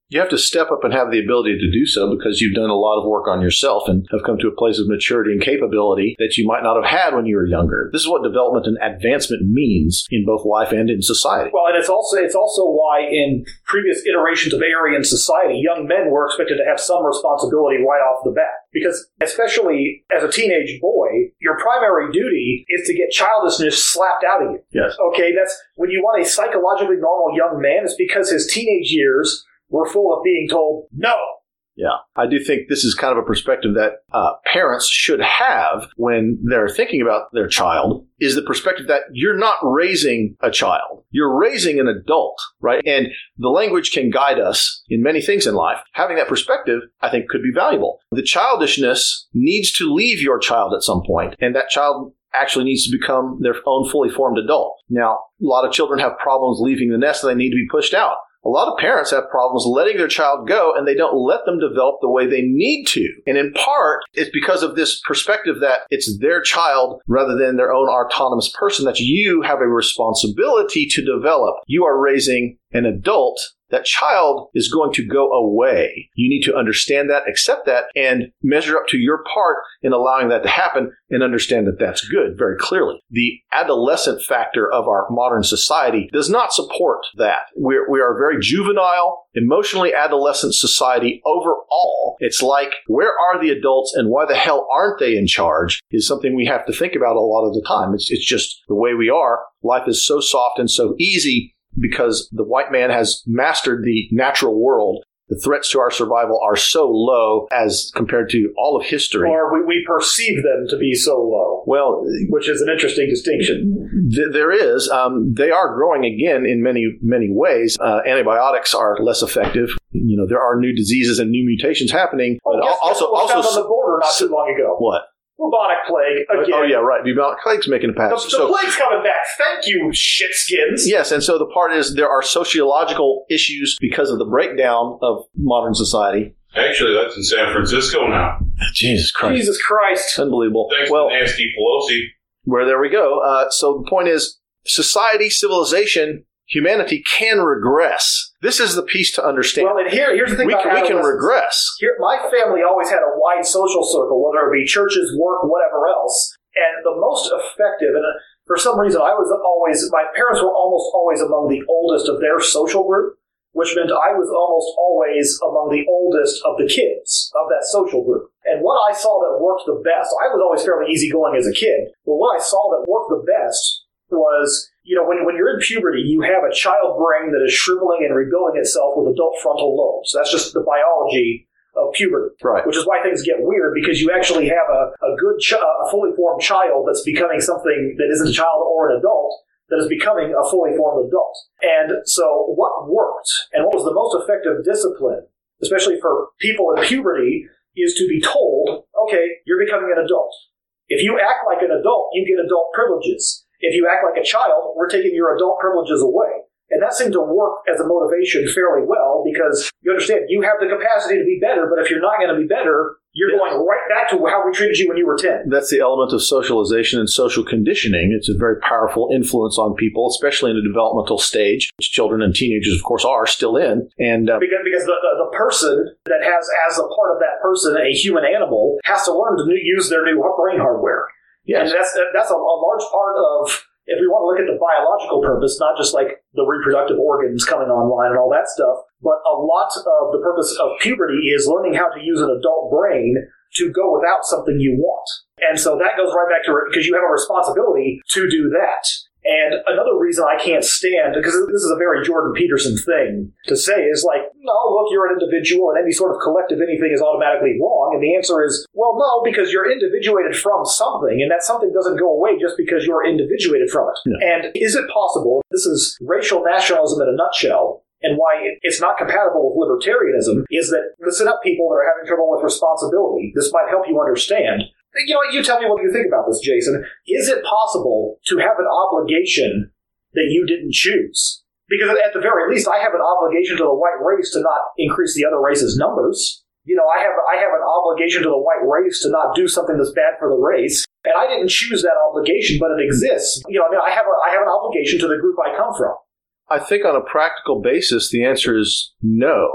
You have to step up and have the ability to do so because you've done a lot of work on yourself and have come to a place of maturity and capability that you might not have had when you were younger. This is what development and advancement means in both life and in society. Well, and it's also it's also why in previous iterations of Aryan society, young men were expected to have some responsibility right off the bat. Because especially as a teenage boy, your primary duty is to get childishness slapped out of you. Yes. Okay, that's when you want a psychologically normal young man, it's because his teenage years were full of being told no. Yeah. I do think this is kind of a perspective that uh, parents should have when they're thinking about their child, is the perspective that you're not raising a child. You're raising an adult, right? And the language can guide us in many things in life. Having that perspective, I think, could be valuable. The childishness needs to leave your child at some point, and that child actually needs to become their own fully formed adult. Now, a lot of children have problems leaving the nest and they need to be pushed out. A lot of parents have problems letting their child go, and they don't let them develop the way they need to. And in part, it's because of this perspective that it's their child rather than their own autonomous person that you have a responsibility to develop. You are raising an adult. That child is going to go away. You need to understand that, accept that, and measure up to your part in allowing that to happen and understand that that's good very clearly. The adolescent factor of our modern society does not support that. We're, we are a very juvenile, emotionally adolescent society overall. It's like, where are the adults and why the hell aren't they in charge is something we have to think about a lot of the time. It's, it's just the way we are. Life is so soft and so easy because the white man has mastered the natural world. The threats to our survival are so low as compared to all of history. Or we, we perceive them to be so low. Well, which is an interesting distinction. Th- there is. Um, they are growing again in many, many ways. Uh, antibiotics are less effective. You know, there are new diseases and new mutations happening. Oh, but guess also, what was also found on the border not too long ago. What? Bubonic plague again. Oh, yeah, right. Bubonic plague's making a pass. The, the so, plague's coming back. Thank you, shitskins. Yes, and so the part is there are sociological issues because of the breakdown of modern society. Actually, that's in San Francisco now. Jesus Christ. Jesus Christ. Unbelievable. Thanks well, to Nancy Pelosi. Where there we go. Uh, so the point is, society, civilization, humanity can regress. This is the piece to understand. Well, and here, here's the thing we about can, we can adolescence. regress. Here, my family always had a wide social circle, whether it be churches, work, whatever else. And the most effective, and for some reason I was always, my parents were almost always among the oldest of their social group, which meant I was almost always among the oldest of the kids of that social group. And what I saw that worked the best, I was always fairly easygoing as a kid, but what I saw that worked the best was, you know, when, when you're in puberty, you have a child brain that is shriveling and rebuilding itself with adult frontal lobes. That's just the biology of puberty. Right. Which is why things get weird, because you actually have a, a good, ch- a fully formed child that's becoming something that isn't a child or an adult, that is becoming a fully formed adult. And so what worked, and what was the most effective discipline, especially for people in puberty, is to be told, okay, you're becoming an adult. If you act like an adult, you get adult privileges. If you act like a child, we're taking your adult privileges away. And that seemed to work as a motivation fairly well, because you understand, you have the capacity to be better, but if you're not going to be better, you're yeah. going right back to how we treated you when you were ten. That's the element of socialization and social conditioning. It's a very powerful influence on people, especially in a developmental stage, which children and teenagers, of course, are still in. And uh, Because, because the, the, the person that has, as a part of that person, a human animal, has to learn to new, use their new brain hardware. Yes. And that's that's a, a large part of, if we want to look at the biological purpose, not just like the reproductive organs coming online and all that stuff, but a lot of the purpose of puberty is learning how to use an adult brain to go without something you want. And so that goes right back to, because you have a responsibility to do that. And another reason I can't stand, because this is a very Jordan Peterson thing to say, is like, no, look, you're an individual and any sort of collective anything is automatically wrong. And the answer is, well, no, because you're individuated from something, and that something doesn't go away just because you're individuated from it. Yeah. And is it possible, this is racial nationalism in a nutshell, and why it's not compatible with libertarianism, is that, listen up, people that are having trouble with responsibility, this might help you understand. You know, you tell me what you think about this, Jason. Is it possible to have an obligation that you didn't choose? Because at the very least, I have an obligation to the white race to not increase the other race's numbers. You know, I have I have an obligation to the white race to not do something that's bad for the race. And I didn't choose that obligation, but it exists. You know, I mean, I have a, I have an obligation to the group I come from. I think on a practical basis, the answer is no.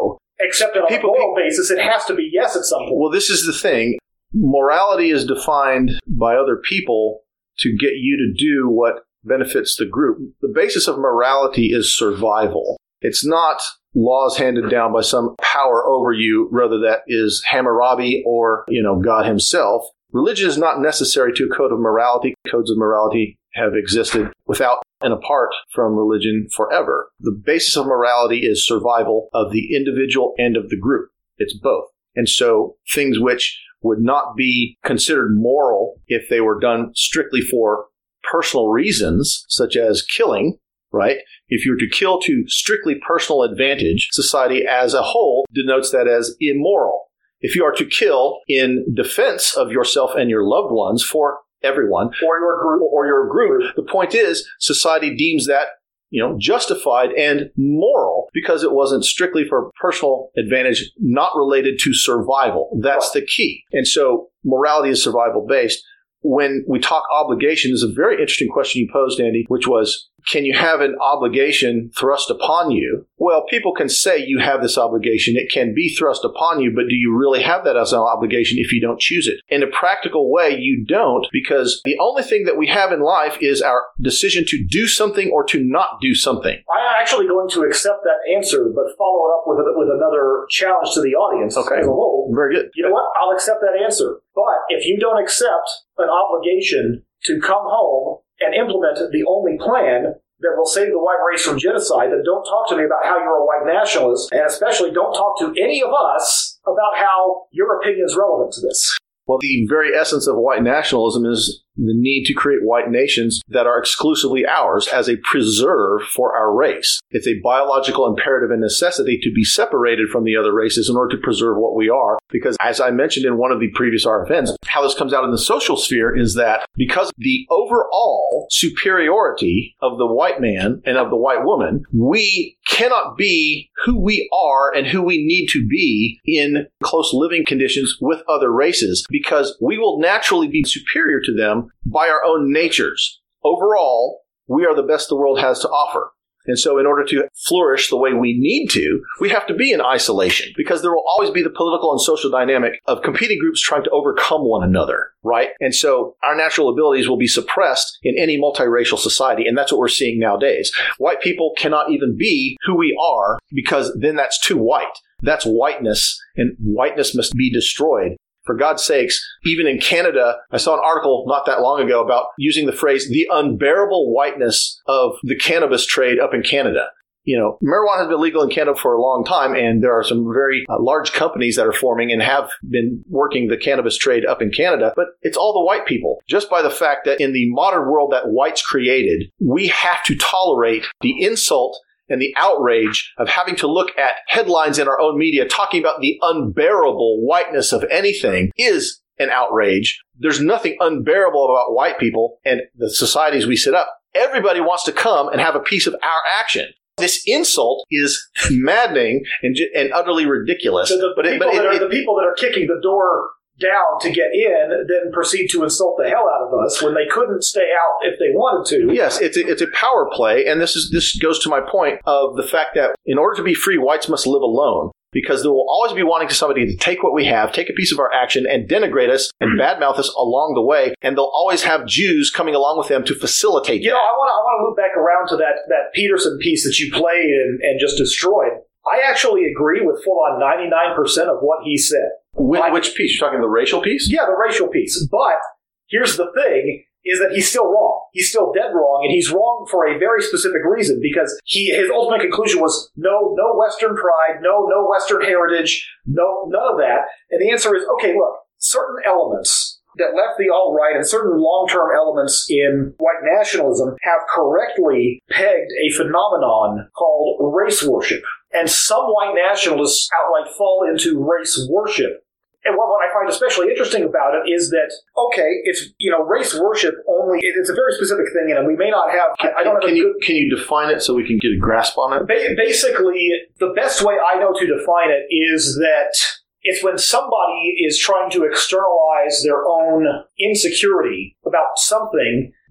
accept it on people, a moral people, basis. It has to be yes at some point. Well, this is the thing. Morality is defined by other people to get you to do what benefits the group. The basis of morality is survival. It's not laws handed down by some power over you, whether that is Hammurabi or, you know, God himself. Religion is not necessary to a code of morality. Codes of morality have existed without and apart from religion forever. The basis of morality is survival of the individual and of the group. It's both. And so things which would not be considered moral if they were done strictly for personal reasons, such as killing, right? If you were to kill to strictly personal advantage, society as a whole denotes that as immoral. If you are to kill in defense of yourself and your loved ones for everyone, or your group, or your group, the point is society deems that, you know, justified and moral because it wasn't strictly for personal advantage, not related to survival. That's the key. And so morality is survival based. When we talk obligation, there's a very interesting question you posed, Andy, which was, can you have an obligation thrust upon you? Well, people can say you have this obligation. It can be thrust upon you, but do you really have that as an obligation if you don't choose it? In a practical way, you don't, because the only thing that we have in life is our decision to do something or to not do something. I'm actually going to accept that answer, but follow it up with, with another challenge to the audience okay. as a whole. Very good. You know what? I'll accept that answer. But if you don't accept an obligation to come home and implement the only plan that will save the white race from genocide, then don't talk to me about how you're a white nationalist, and especially don't talk to any of us about how your opinion is relevant to this. Well, the very essence of white nationalism is the need to create white nations that are exclusively ours as a preserve for our race. It's a biological imperative and necessity to be separated from the other races in order to preserve what we are. Because as I mentioned in one of the previous R F Ns, how this comes out in the social sphere is that because the overall superiority of the white man and of the white woman, we cannot be who we are and who we need to be in close living conditions with other races, because we will naturally be superior to them by our own natures. Overall, we are the best the world has to offer. And so in order to flourish the way we need to, we have to be in isolation, because there will always be the political and social dynamic of competing groups trying to overcome one another, right? And so our natural abilities will be suppressed in any multiracial society, and that's what we're seeing nowadays. White people cannot even be who we are, because then that's too white. That's whiteness, and whiteness must be destroyed. For God's sakes, even in Canada, I saw an article not that long ago about using the phrase, the unbearable whiteness of the cannabis trade up in Canada. You know, marijuana has been legal in Canada for a long time, and there are some very uh, large companies that are forming and have been working the cannabis trade up in Canada, but it's all the white people. Just by the fact that in the modern world that whites created, we have to tolerate the insult and the outrage of having to look at headlines in our own media talking about the unbearable whiteness of anything is an outrage. There's nothing unbearable about white people and the societies we set up. Everybody wants to come and have a piece of our action. This insult is maddening and, and utterly ridiculous. So the, but people it, but that it, are, it, the people that are kicking the door down to get in then proceed to insult the hell out of us when they couldn't stay out if they wanted to. Yes, it's a, it's a power play, and this is this goes to my point of the fact that in order to be free, whites must live alone, because there will always be wanting to somebody to take what we have, take a piece of our action, and denigrate us and badmouth us along the way, and they'll always have Jews coming along with them to facilitate you that. know, I want to I want to loop back around to that, that Peterson piece that you played and, and just destroyed. I actually agree with full on ninety-nine percent of what he said. Which, which piece? You're talking the racial piece? Yeah, the racial piece. But here's the thing, is that he's still wrong. He's still dead wrong, and he's wrong for a very specific reason, because he his ultimate conclusion was no no Western pride, no no Western heritage, no none of that. And the answer is, okay, look, certain elements that left the alt-right and certain long-term elements in white nationalism have correctly pegged a phenomenon called race worship. And some white nationalists outright fall into race worship. And what, what I find especially interesting about it is that, okay, it's, you know, race worship only, it's a very specific thing, and we may not have, Can, I don't can have you, good, can you define it so we can get a grasp on it? ba- Basically, the best way I know to define it is that it's when somebody is trying to externalize their own insecurity about something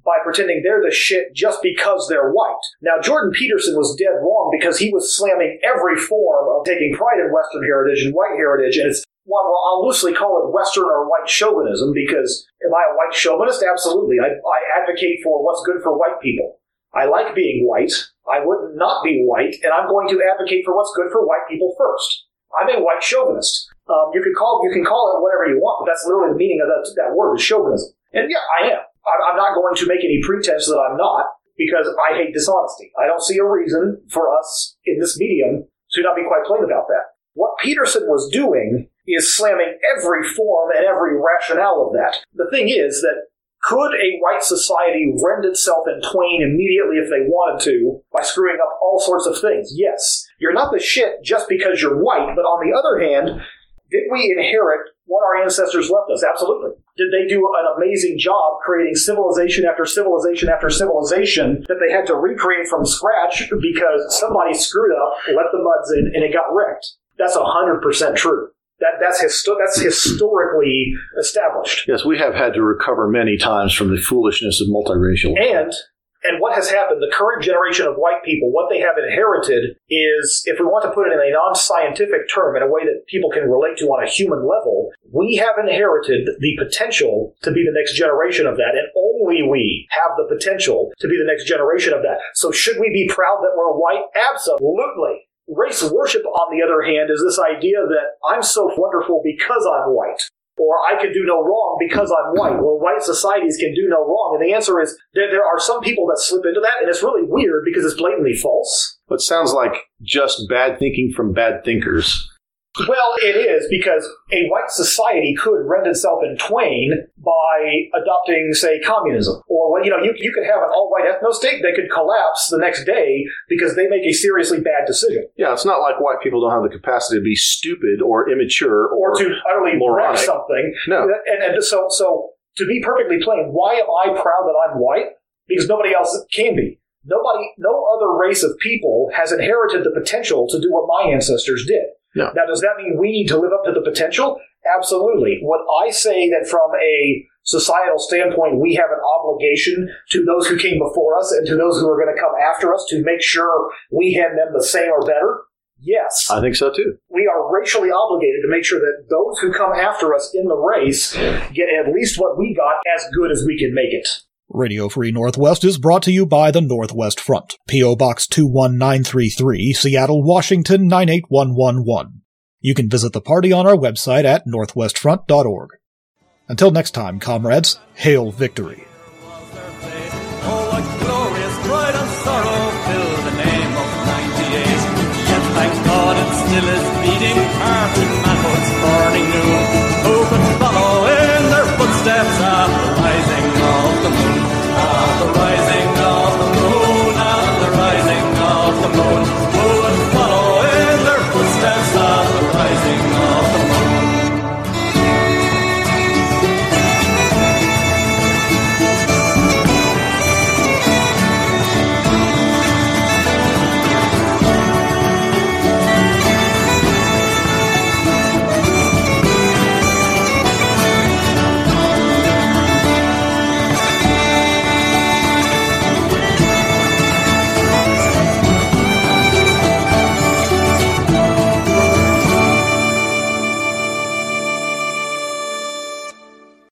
by pretending they're the shit just because they're white. Now, Jordan Peterson was dead wrong because he was slamming every form of taking pride in Western heritage and white heritage, and it's, well, I'll loosely call it Western or white chauvinism, because am I a white chauvinist? Absolutely. I, I advocate for what's good for white people. I like being white. I would not be white, and I'm going to advocate for what's good for white people first. I'm a white chauvinist. Um, you can call you can call it whatever you want, but that's literally the meaning of that, that word, is chauvinism. And yeah, I am. I'm not going to make any pretense that I'm not, because I hate dishonesty. I don't see a reason for us in this medium to not be quite plain about that. What Peterson was doing is slamming every form and every rationale of that. The thing is that could a white society rend itself in twain immediately if they wanted to by screwing up all sorts of things? Yes. You're not the shit just because you're white, but on the other hand, did we inherit what our ancestors left us? Absolutely. Did they do an amazing job creating civilization after civilization after civilization that they had to recreate from scratch because somebody screwed up, let the muds in, and it got wrecked? That's one hundred percent true. That, that's, histo- that's historically established. Yes, we have had to recover many times from the foolishness of multiracial. And and what has happened, the current generation of white people, what they have inherited is, if we want to put it in a non-scientific term, in a way that people can relate to on a human level, we have inherited the potential to be the next generation of that, and only we have the potential to be the next generation of that. So should we be proud that we're white? Absolutely. Race worship, on the other hand, is this idea that I'm so wonderful because I'm white, or I can do no wrong because I'm white, or white societies can do no wrong. And the answer is there, there are some people that slip into that, and it's really weird because it's blatantly false. It sounds like just bad thinking from bad thinkers. Well, it is, because a white society could rend itself in twain by adopting, say, communism. Or, you know, you, you could have an all-white ethno-state that could collapse the next day because they make a seriously bad decision. Yeah, it's not like white people don't have the capacity to be stupid or immature or, or to utterly wreck something. No. And, and so, so, to be perfectly plain, why am I proud that I'm white? Because nobody else can be. Nobody, no other race of people has inherited the potential to do what my ancestors did. No. Now, does that mean we need to live up to the potential? Absolutely. Would I say that from a societal standpoint, we have an obligation to those who came before us and to those who are going to come after us to make sure we hand them the same or better? Yes. I think so, too. We are racially obligated to make sure that those who come after us in the race get at least what we got as good as we can make it. Radio Free Northwest is brought to you by the Northwest Front, P O. Box two one nine three three, Seattle, Washington nine eight one one one. You can visit the party on our website at northwest front dot org. Until next time, comrades, hail victory.